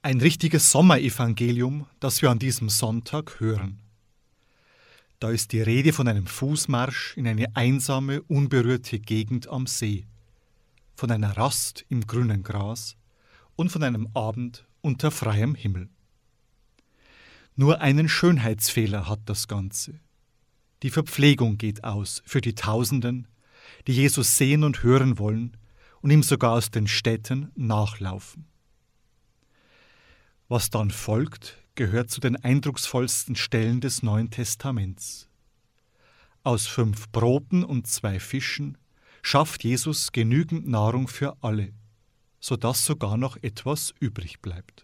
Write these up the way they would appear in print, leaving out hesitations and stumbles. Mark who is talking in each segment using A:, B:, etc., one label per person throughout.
A: Ein richtiges Sommerevangelium, das wir an diesem Sonntag hören. Da ist die Rede von einem Fußmarsch in eine einsame, unberührte Gegend am See, von einer Rast im grünen Gras und von einem Abend unter freiem Himmel. Nur einen Schönheitsfehler hat das Ganze. Die Verpflegung geht aus für die Tausenden, die Jesus sehen und hören wollen und ihm sogar aus den Städten nachlaufen. Was dann folgt, gehört zu den eindrucksvollsten Stellen des Neuen Testaments. Aus 5 Broten und 2 Fischen schafft Jesus genügend Nahrung für alle, sodass sogar noch etwas übrig bleibt.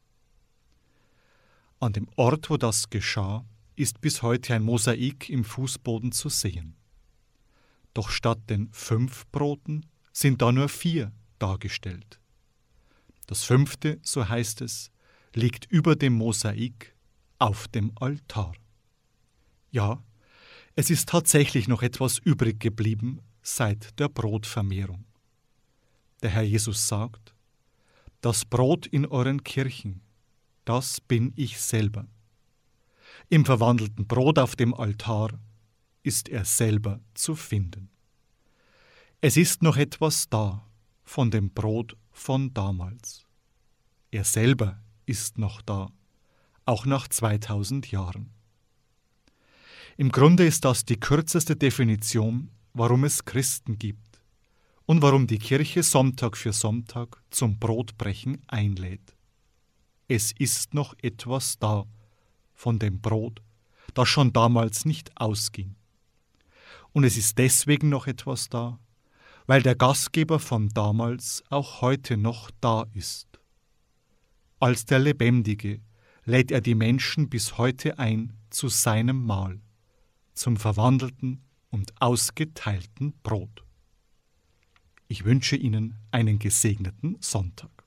A: An dem Ort, wo das geschah, ist bis heute ein Mosaik im Fußboden zu sehen. Doch statt den 5 Broten sind da nur 4 dargestellt. Das 5., so heißt es, liegt über dem Mosaik auf dem Altar. Ja, es ist tatsächlich noch etwas übrig geblieben seit der Brotvermehrung. Der Herr Jesus sagt: Das Brot in euren Kirchen, das bin ich selber. Im verwandelten Brot auf dem Altar ist er selber zu finden. Es ist noch etwas da von dem Brot von damals. Er selber ist noch da, auch nach 2000 Jahren. Im Grunde ist das die kürzeste Definition, warum es Christen gibt und warum die Kirche Sonntag für Sonntag zum Brotbrechen einlädt. Es ist noch etwas da von dem Brot, das schon damals nicht ausging. Und es ist deswegen noch etwas da, weil der Gastgeber von damals auch heute noch da ist. Als der Lebendige lädt er die Menschen bis heute ein zu seinem Mahl, zum verwandelten und ausgeteilten Brot. Ich wünsche Ihnen einen gesegneten Sonntag.